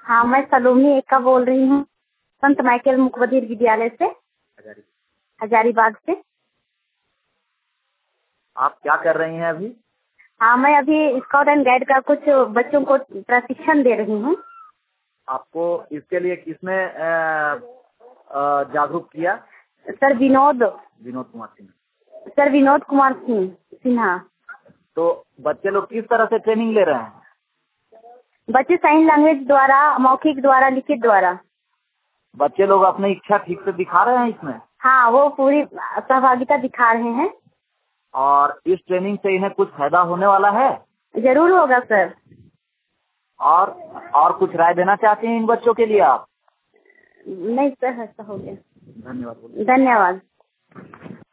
हाँ, मैं सलोनी एका बोल रही हूँ, संत माइकल मुखबधिर विद्यालय से, हजारीबाग से। आप क्या कर रही हैं अभी? हाँ, मैं अभी स्काउट एंड गाइड का कुछ बच्चों को प्रशिक्षण दे रही हूँ। आपको इसके लिए किसने जागरूक किया? सर विनोद कुमार सिंह। सर विनोद कुमार सिन्हा। तो बच्चे लोग किस तरह से ट्रेनिंग ले रहे हैं? बच्चे साइन लैंग्वेज द्वारा, मौखिक द्वारा, लिखित द्वारा। बच्चे लोग अपनी इच्छा ठीक से दिखा रहे हैं इसमें? हाँ, वो पूरी सहभागिता दिखा रहे हैं। और इस ट्रेनिंग से इन्हें कुछ फायदा होने वाला है? जरूर होगा सर। और कुछ राय देना चाहते हैं इन बच्चों के लिए आप? नहीं सर, ऐसा हो गया। धन्यवाद। धन्यवाद।